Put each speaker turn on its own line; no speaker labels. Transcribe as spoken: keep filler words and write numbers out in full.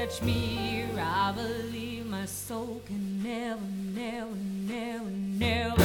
touch me, I believe my soul can never, never, never, never